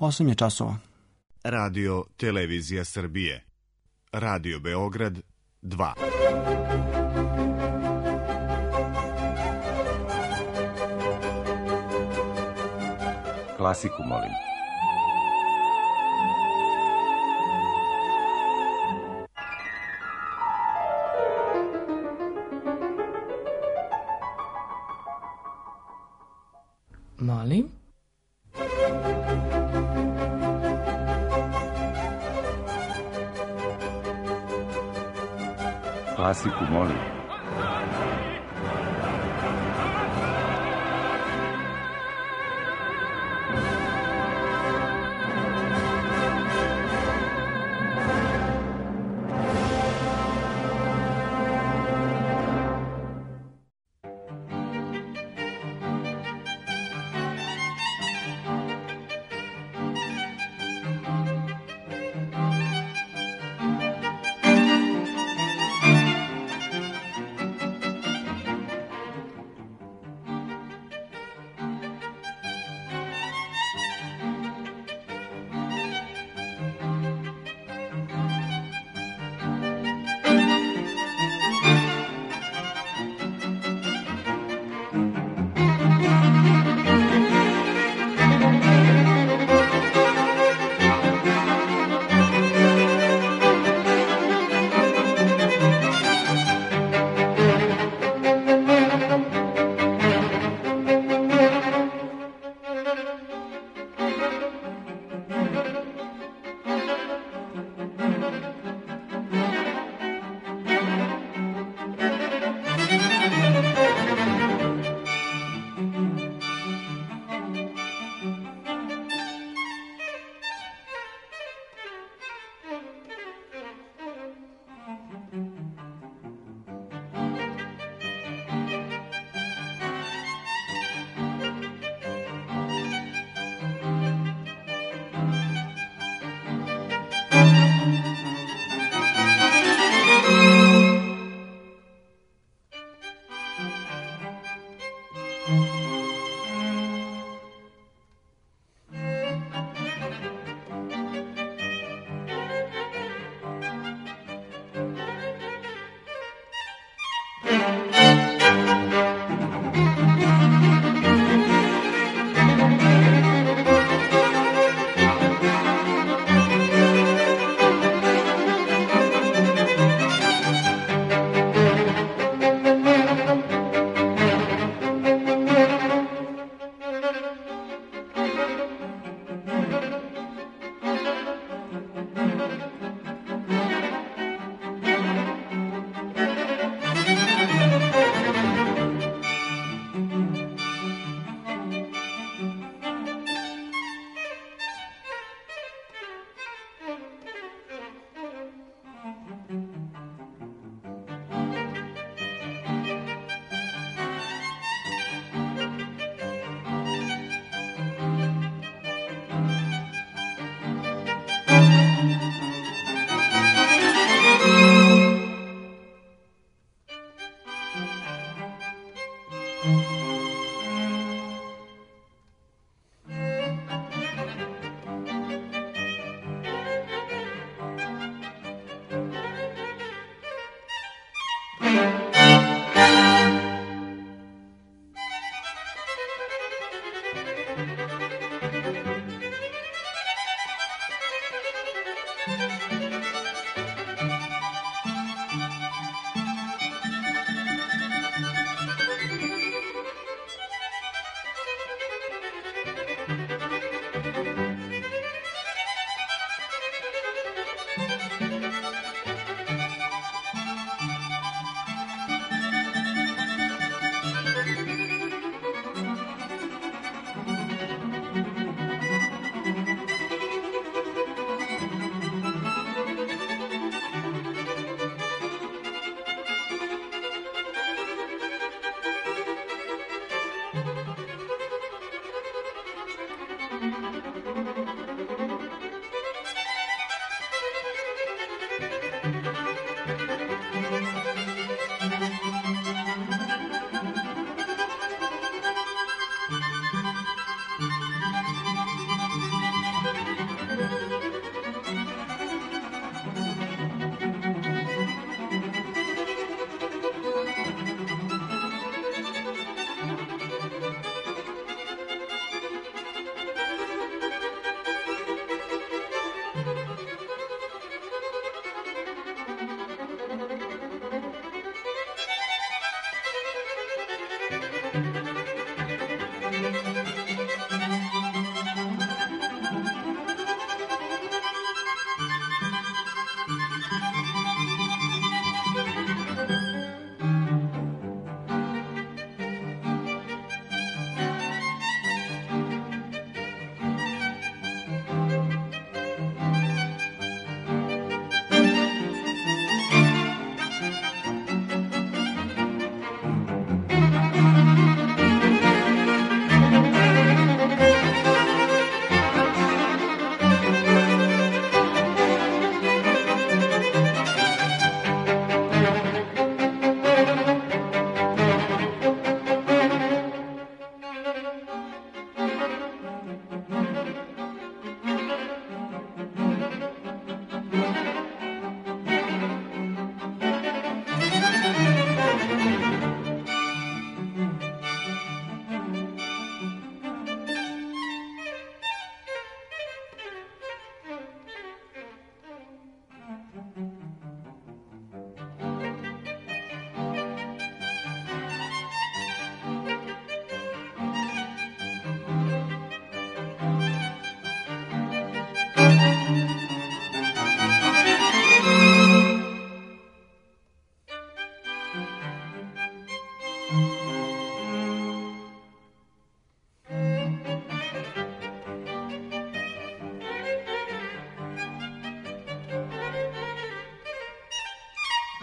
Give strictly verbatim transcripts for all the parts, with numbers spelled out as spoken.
osam je časova. Radio Televizija Srbije. Radio Beograd dva. Klasiku, molim. Molim? Klasiku, molim.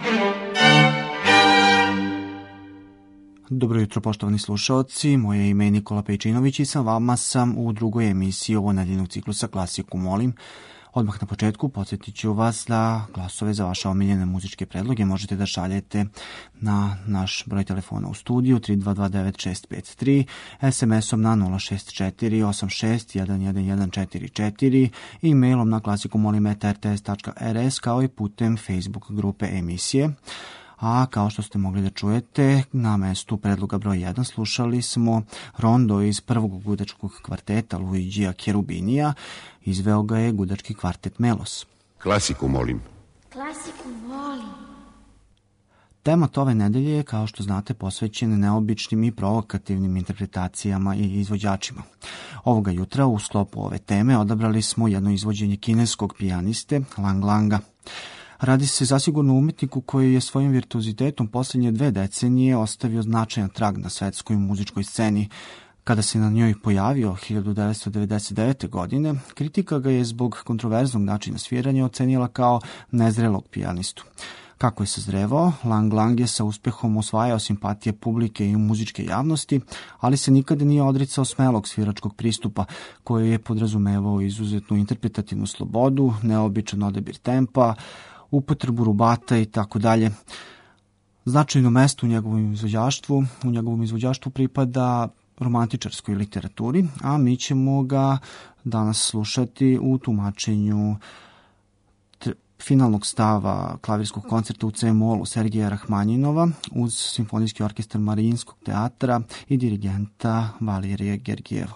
Dobro jutro, poštovani slušaoci, moje ime je Nikola Pejčinović i sa vama sam u drugoj emisiji ovo nedeljnog ciklusa Klasiku molim. Odmah na početku podsjetit ću vas da glasove za vaše omiljene muzičke predloge možete da šaljete na naš broj telefona u studiju tri dva dva devet šest pet tri, es em esom na nula šest četiri osam šest jedan jedan jedan četiri četiri i mailom na klasikumolim et er te es tačka er es kao i putem Facebook grupe emisije. A kao što ste mogli da čujete, na mestu predloga broj jedan slušali smo rondo iz prvog gudačkog kvarteta Luigija Cherubinija. Izveo ga je gudački kvartet Melos. Klasiku molim. Klasiku molim. Temat ove nedelje je, kao što znate, posvećen neobičnim i provokativnim interpretacijama i izvođačima. Ovoga jutra u sklopu ove teme odabrali smo jedno izvođenje kineskog pijaniste Lang Langa. Radi se zasigurno umetniku koji je svojim virtuozitetom posljednje dve decenije ostavio značajan trag na svetskoj muzičkoj sceni. Kada se na njoj pojavio hiljadu devetsto devedeset devete. godine, kritika ga je zbog kontroverznog načina sviranja ocenila kao nezrelog pijanistu. Kako je sazrevao, Lang Lang je sa uspehom osvajao simpatije publike i muzičke javnosti, ali se nikada nije odricao smelog sviračkog pristupa koji je podrazumevao izuzetnu interpretativnu slobodu, neobičan odabir tempa, upotrebu rubata i tako dalje. Značajno mesto u njegovom izvođaštvu, u njegovom izvođaštvu pripada romantičarskoj literaturi, a mi ćemo ga danas slušati u tumačenju finalnog stava klavirskog koncerta u ce molu Sergeja Rahmanjinova uz simfonijski orkestar Marijinskog teatra i dirigenta Valerija Gergijeva.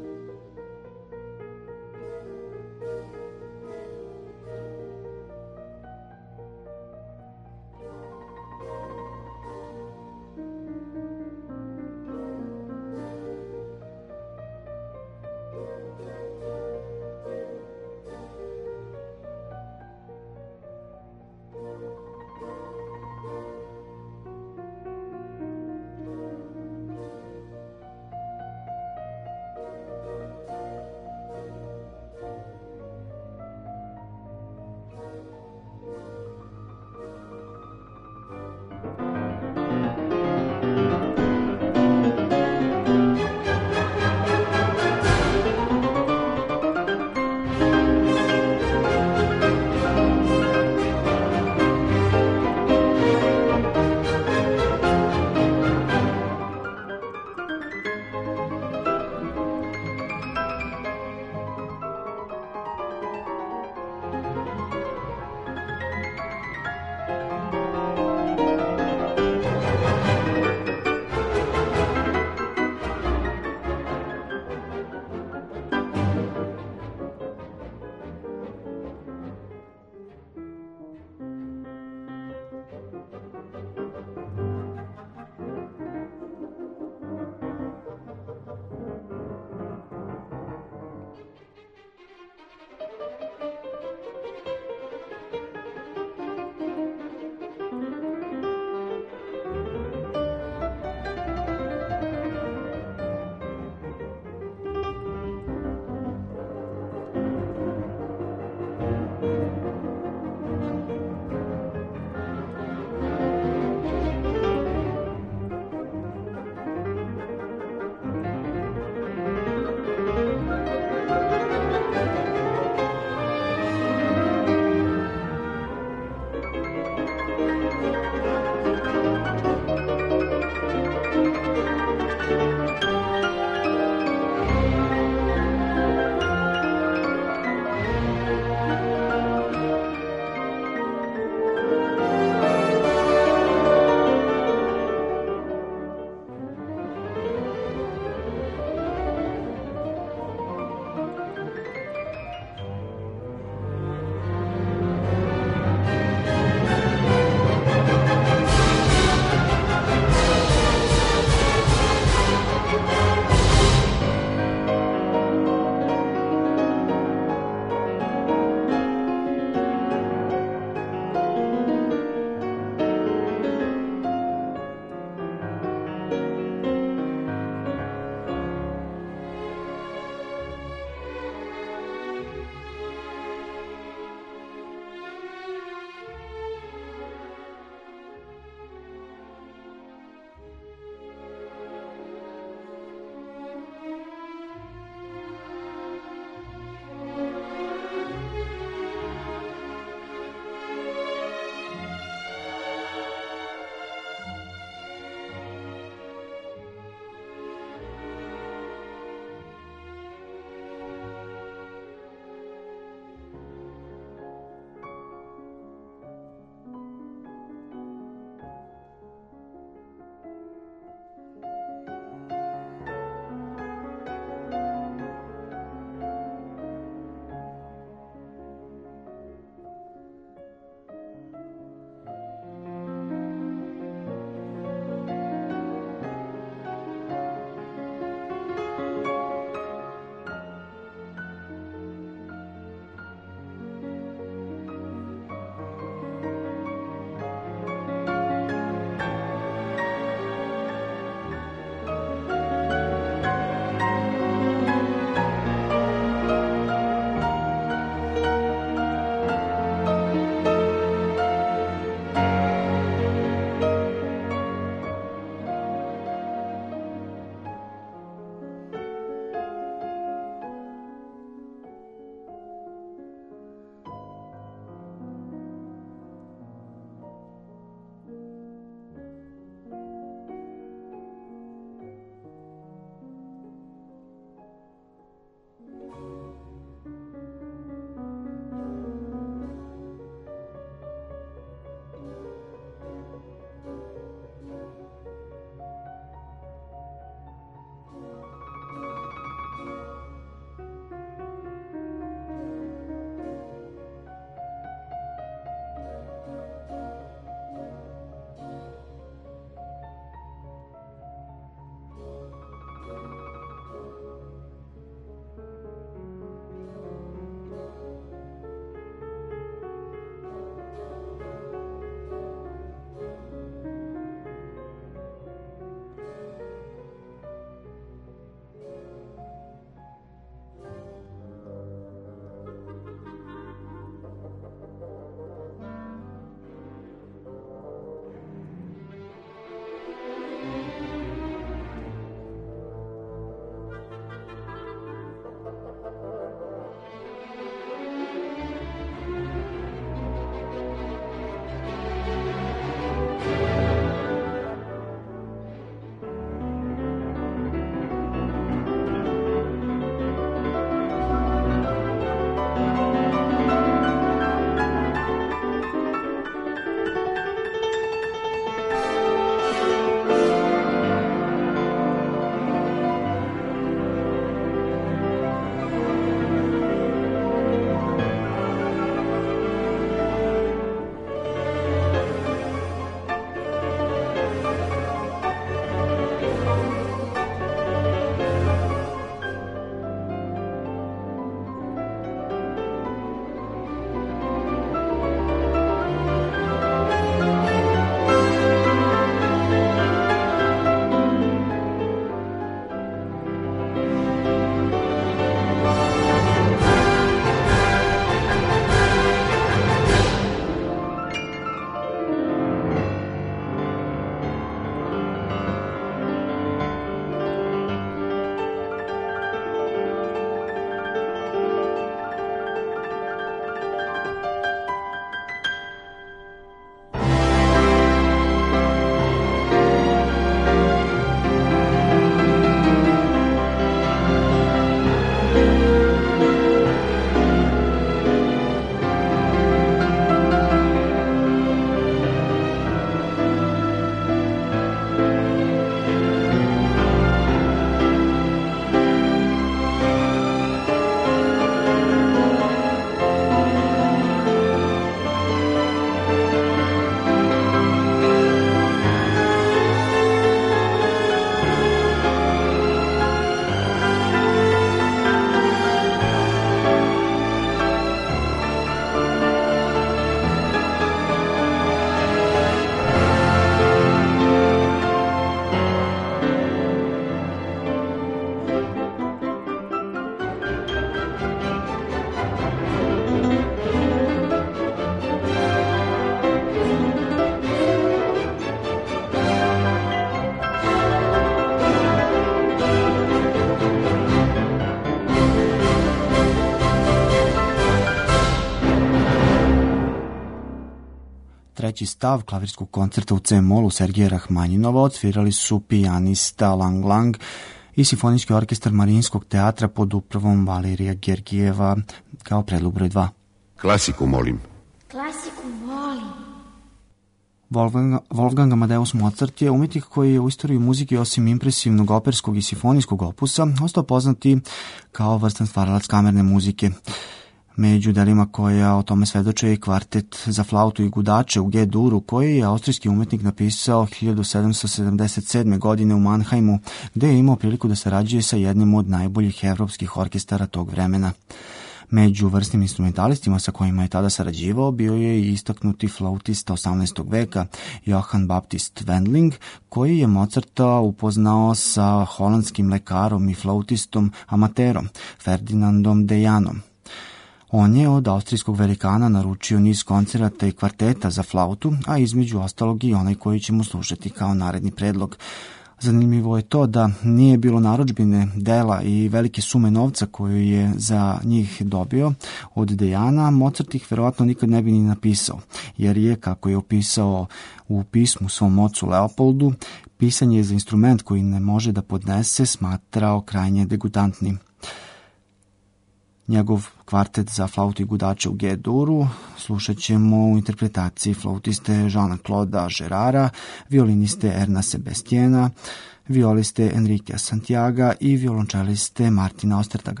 treći stav klavirskog koncerta u C-molu Sergeja Rahmanjinova odsvirali su pijanista Lang Lang i simfonijski orkestar Marinskog teatra pod upravom Valerija Gergijeva kao predlog broj dva. Klasiku molim. Klasiku volim. Wolfgang, Wolfgang Amadeus Mozart je umetnik koji je u istoriji muzike osim impresivnog operskog i simfonijskog opusa ostao poznati kao vrstan stvaralac kamerne muzike. Među delima koja o tome svedoče je kvartet za flautu i gudače u G-duru, koji je austrijski umetnik napisao hiljadu sedamsto sedamdeset sedme. godine u Mannheimu, gde je imao priliku da sarađuje sa jednim od najboljih evropskih orkestara tog vremena. Među vrsnim instrumentalistima sa kojima je tada sarađivao bio je i istaknuti flautista osamnaestog veka Johann Baptist Wendling, koji je Mozarta upoznao sa holandskim lekarom i flautistom amaterom Ferdinandom de Janom. On je od austrijskog velikana naručio niz koncerata i kvarteta za flautu, a između ostalog i onaj koji će mu služiti kao naredni predlog. Zanimljivo je to da nije bilo narudžbine dela i velike sume novca koju je za njih dobio od Dejana, Mozart ih verovatno nikad ne bi ni napisao, jer je, kako je opisao u pismu svom ocu Leopoldu, pisanje za instrument koji ne može da podnese smatrao krajnje degutantnim. Njegov kvartet za flautu i gudače u G-duru slušat ćemo u interpretaciji flautiste Jeana-Claude'a Gerara, violiniste Erna Sebastiana, violiste Enriquea Santiaga i violončeliste Martina Ostertaga.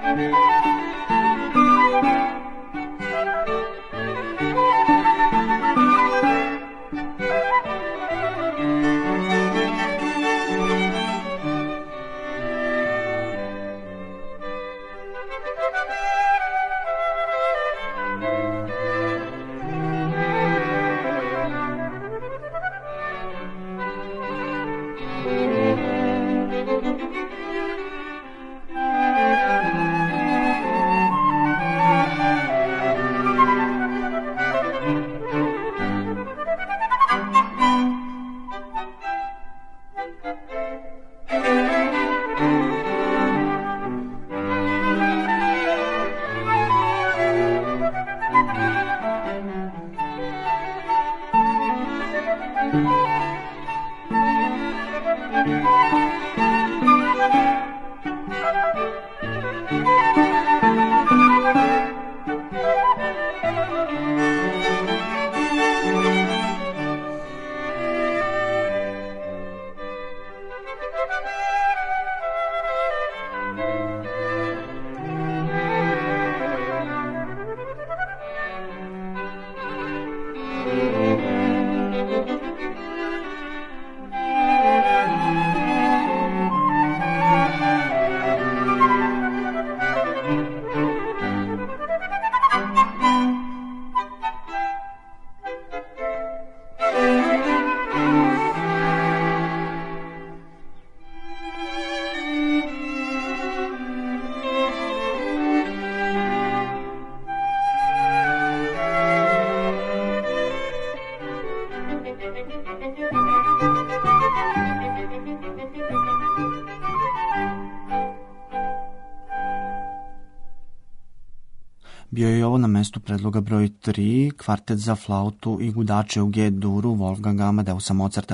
Bio je ovo na mestu predloga broj tri, kvartet za flautu i gudače u G-duru Wolfganga Amadeusa Mozarta.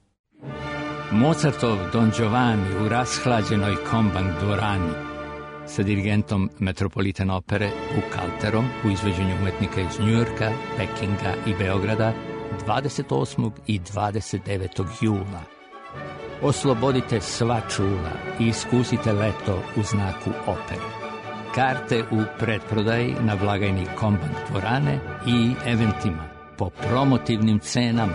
Mozartov Don Giovanni u rashlađenoj Kombank dvorani sa dirigentom Metropolitan opere Buchalterom u izvođenju umetnika iz Njujorka, Pekinga i Beograda dvadeset osmog i dvadeset devetog jula. Oslobodite sva čula i iskusite leto u znaku opere. Karte u pretprodaji na blagajni Kombank dvorane i eventima po promotivnim cenama.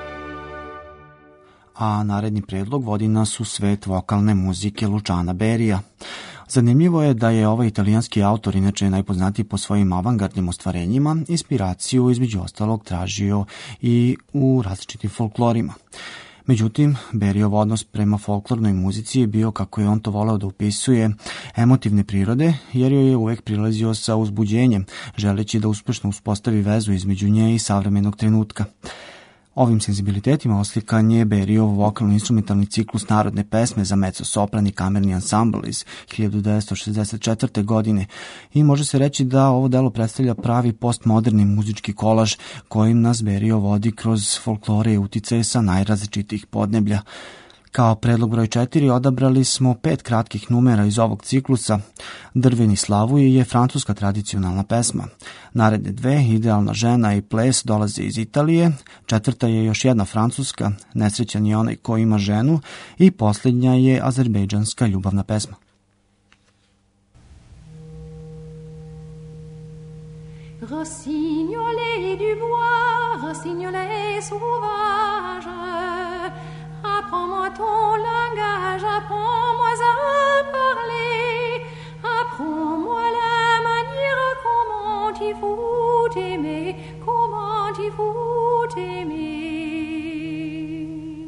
A naredni predlog vodi nas u svet vokalne muzike Luciana Berija. Zanimljivo je da je ovaj italijanski autor, inače najpoznatiji po svojim avangardnim ostvarenjima, inspiraciju između ostalog tražio i u različitim folklorima. Međutim, Berijov odnos prema folklornoj muzici je bio, kako je on to voleo da upisuje, emotivne prirode, jer joj je uvek prilazio sa uzbuđenjem, želeći da uspešno uspostavi vezu između nje i savremenog trenutka. Ovim senzibilitetima oslikan je Berijov vokalno-instrumentalni ciklus narodne pesme za mezzo-sopran i kamerni ansambl iz hiljadu devetsto šezdeset četvrte. godine i može se reći da ovo delo predstavlja pravi postmoderni muzički kolaž kojim nas Berijov vodi kroz folklore i uticaje sa najrazličitijih podneblja. Kao predlog broj četiri odabrali smo pet kratkih numera iz ovog ciklusa. Drveni slavuj je francuska tradicionalna pesma. Naredne dve, Idealna žena i Ples, dolaze iz Italije. Četvrta je još jedna francuska, Nesrećan je onaj ko ima ženu. I posljednja je azerbejdžanska ljubavna pesma. Rossignolet du bois, rossignolet sauvage, apprends-moi ton langage, apprends-moi à parler, apprends-moi la manière comment il faut t'aimer, comment il faut t'aimer.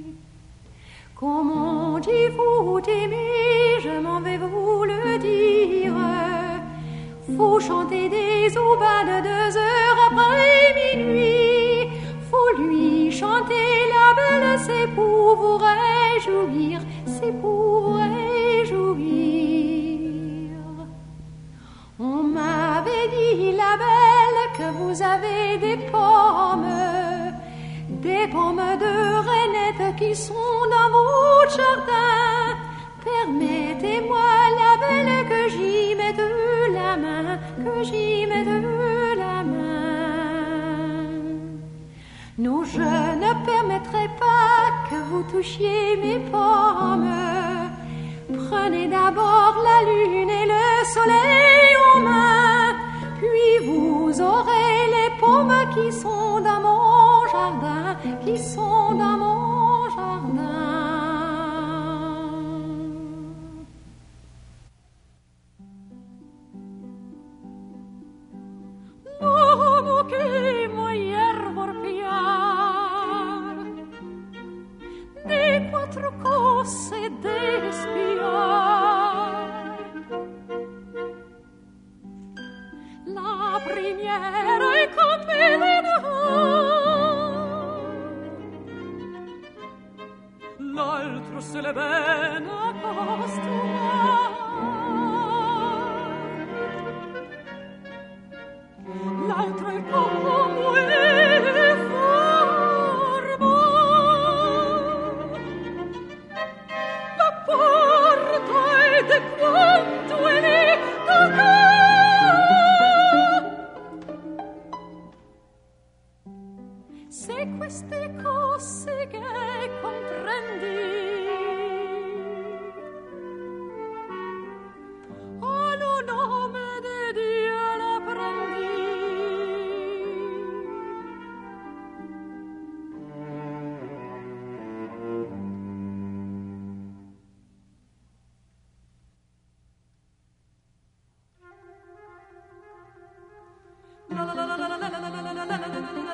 Comment il faut t'aimer, je m'en vais vous le dire. Faut chanter des aubades deux heures après minuit. Faut lui chanter la belle, c'est pour vous réjouir, c'est pour vous réjouir. On m'avait dit, la belle, que vous avez des pommes, des pommes de rainettes qui sont dans votre jardin. Permettez-moi, la belle, que j'y mette la main, que j'y mette la main. Non, je ne permettrai pas que vous touchiez mes pommes. Prenez d'abord la lune et le soleil qui sont dans mon jardin, qui sont dans mon jardin. L'uomo che muoier vorpiar di quattro cose deve spiar. La primiera è compelena, l'altro se le bene accostumar, l'altro è come e forma, la porta è de quanto è lì tocca. Se queste cose che comprendi hanno nome di Dio la prendi. La la la la la la la la la la la la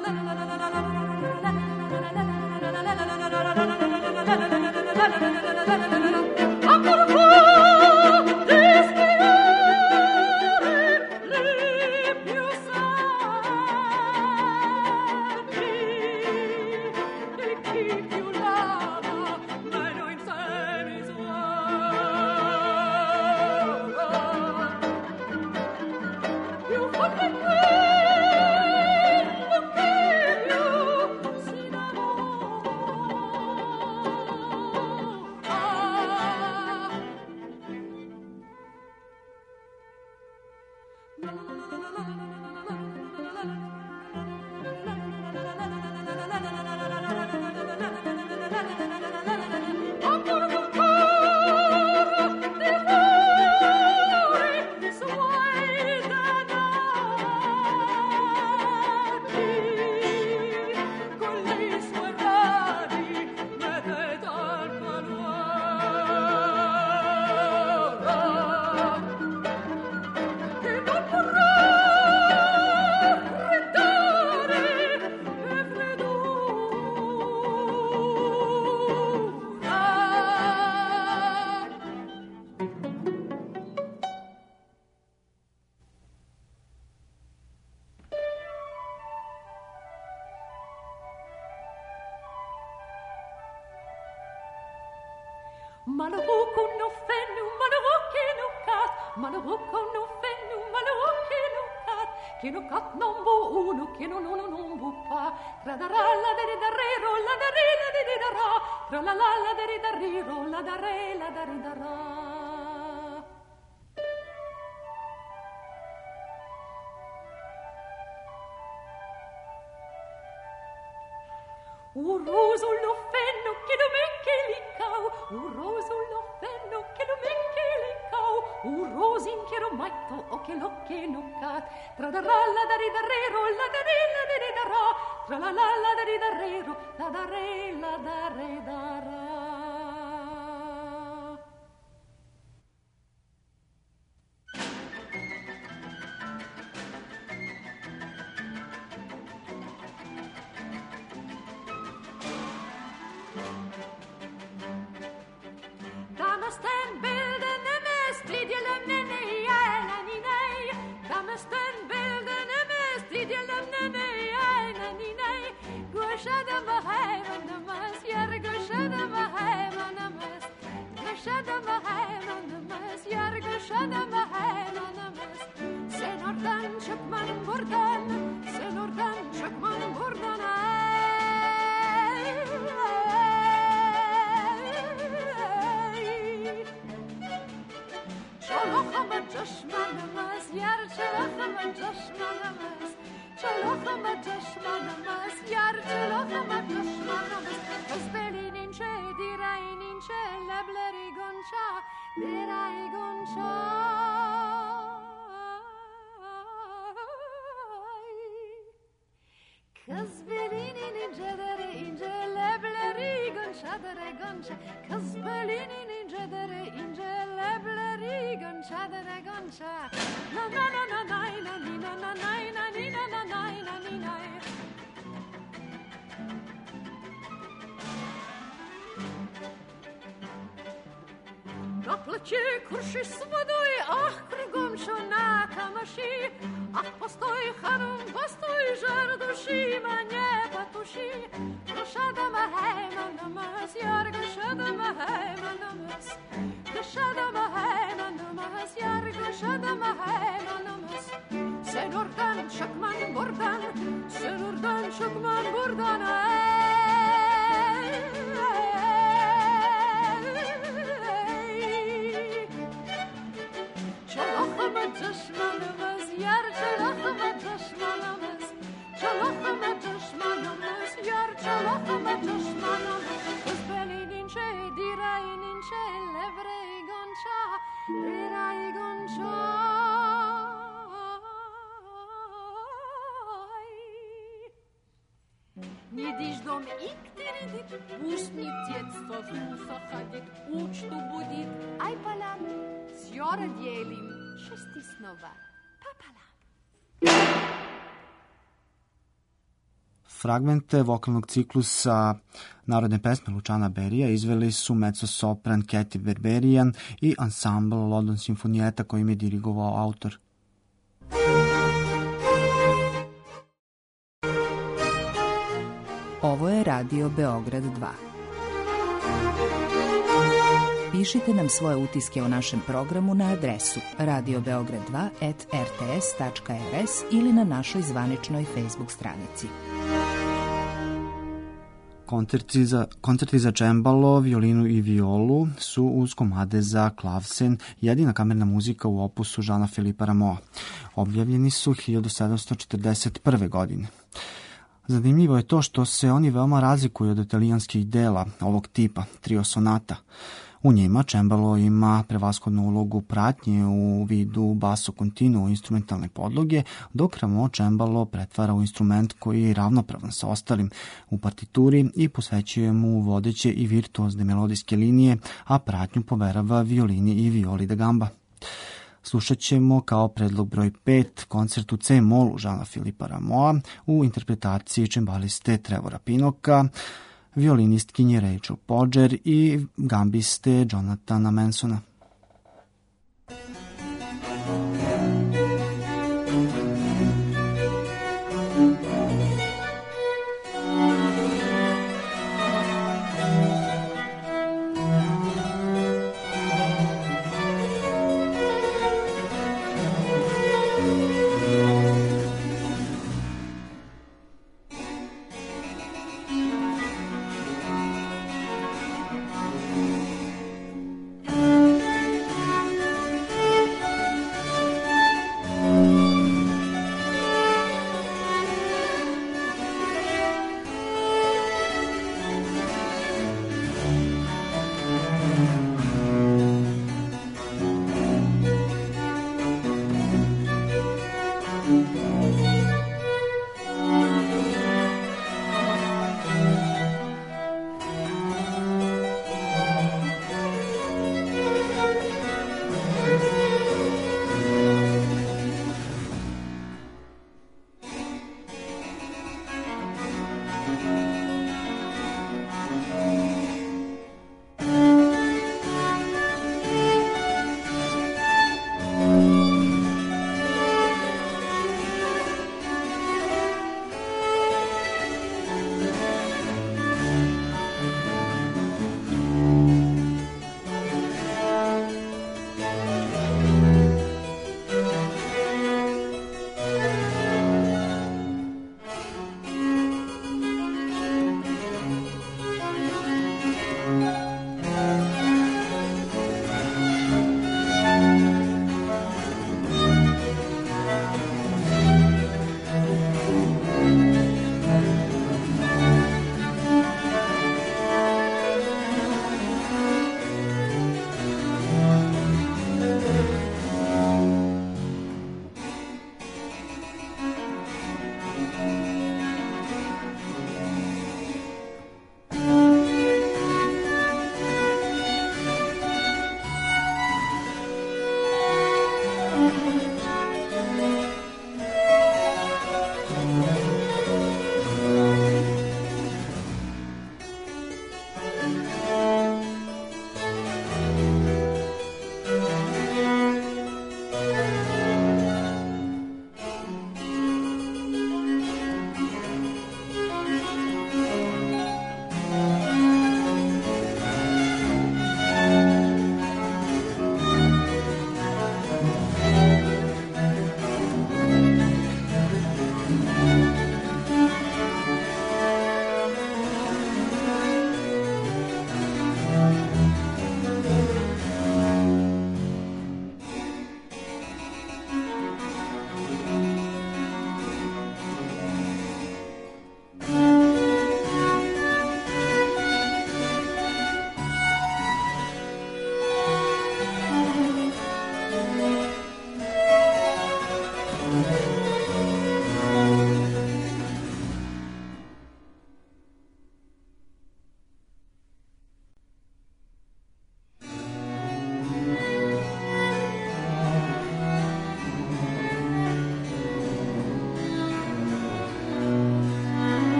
Malheureux qu'on nous fait, nous, malheureux qui nous casse, malheureux qu'on nous fait, nous, malheureux qui nous casse, qui nous casse non beau uno, qui non non non beau pas, tra da ra la da ri da re ro la da ri la di di da ra, tra la la la da ri da ri ro la da re la da ri da ra. Un roso lo fenno che non me che li cau, un roso lo fenno che non me che li cau, un rosin che non matto o che lo che non cat, tra da ra la da ri da re ro la da ri la di di da ra, tra la la la da ri da re ro la da re la da re da ra. Kız belinin inceleri ince, lebleri gönçadere gönçe. Kız belinin inceleri ince, lebleri gönçadere gönçe. Na na na na nay na ni na na nay na ni na na nay na ni nay. Na плече круши с водой, ах, кругом шона камаши. Ах, постой, харум, постой, жар души, мне потуши. Гашада махайма намаз, яр гашада махайма намаз. Гашада махайма намаз, яр гашада махайма намаз. Sen oradan çıkman buradan, sen oradan çıkman buradan. Çalahıma düşmanımız, yar çalahıma düşmanımız. Çalahıma düşmanımız, yar çalahıma düşmanımız. Kız belinince, diraynince, levrey gonca, diray gonca. Не дишь дом ик теридит, пусть не детство зуса ходит, учту будет, ай палам, сьора делим, шести снова, папалам. Fragmente vokalnog ciklusa narodne pesme Luciana Berija izveli su mezzo-sopran Katy Berberian i ansambl London Sinfonietta kojim je dirigovao autor. Ovo je Radio Beograd dva. Pišite nam svoje utiske o našem programu na adresu radio beograd dva at r t s tačka r s ili na našoj zvaničnoj Facebook stranici. Koncerti za, koncerti za čembalo, violinu i violu su uz komade za klavsen jedina kamerna muzika u opusu Žana Filipa Rameau. Objavljeni su hiljadu sedamsto četrdeset prve. godine. Zanimljivo je to što se oni veoma razlikuju od italijanskih dela ovog tipa, trio sonata. U njima čembalo ima prevashodnu ulogu pratnje u vidu basso continuo instrumentalne podloge, dok Rameau čembalo pretvara u instrument koji je ravnopravan sa ostalim u partituri i posvećuje mu vodeće i virtuozne melodijske linije, a pratnju poverava violini i violi da gamba. Slušat ćemo kao predlog broj pet koncert u C-molu Žana Filipa Rameau u interpretaciji čembaliste Trevora Pinoka, violinistkinje Rachel Podger i gambiste Jonathana Mansona. Thank you.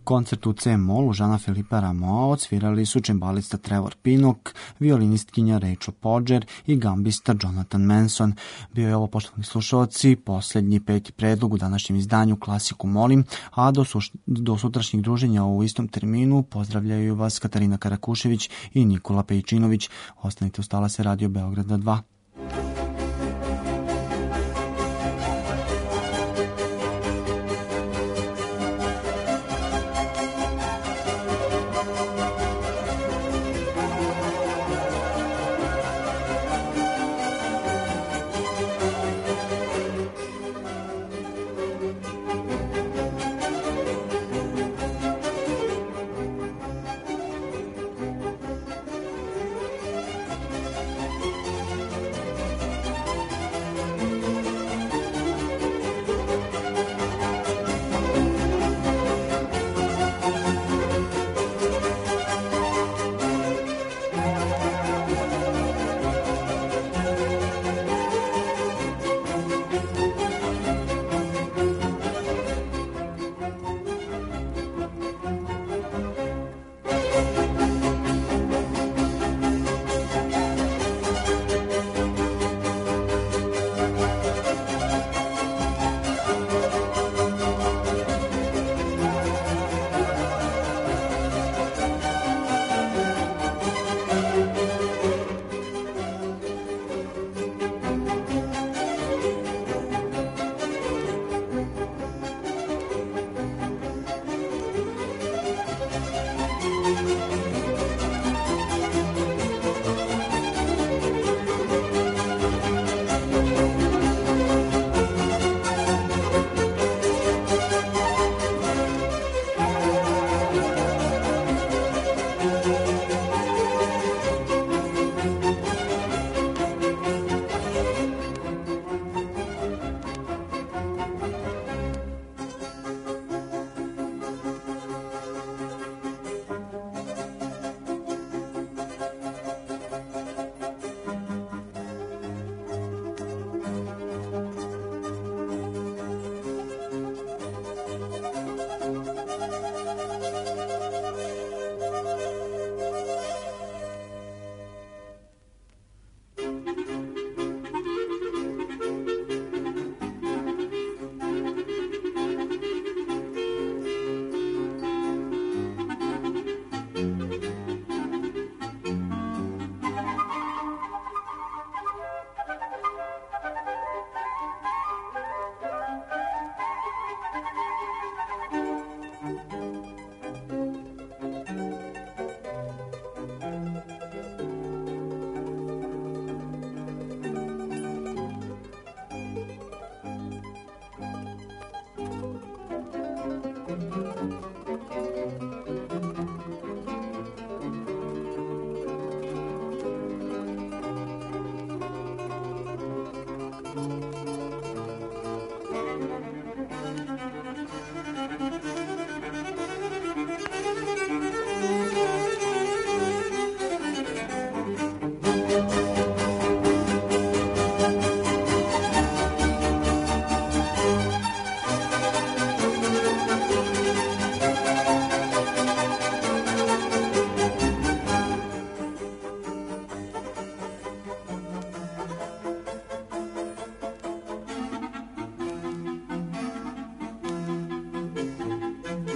Koncert u C molu Žana Filipa Rameau odsvirali su čembalista Trevor Pinnock, violinistkinja Rachel Podger i gambista Jonathan Manson. Bio je ovo, poštovani slušalci, posljednji peti predlog u današnjem izdanju Klasiku molim, a do, suš, do sutrašnjeg druženja u istom terminu pozdravljaju vas Katarina Karakušević i Nikola Pejčinović. Ostanite uz talase Radio Beograda dva.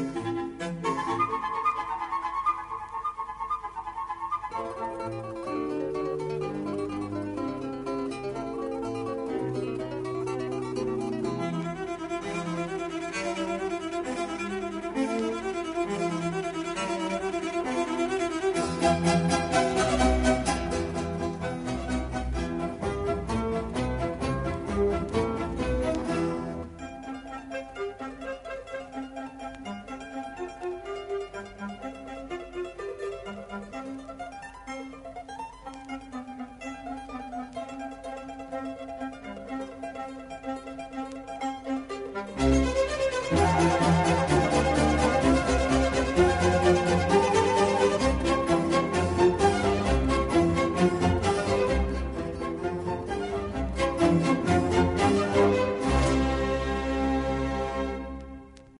Thank you.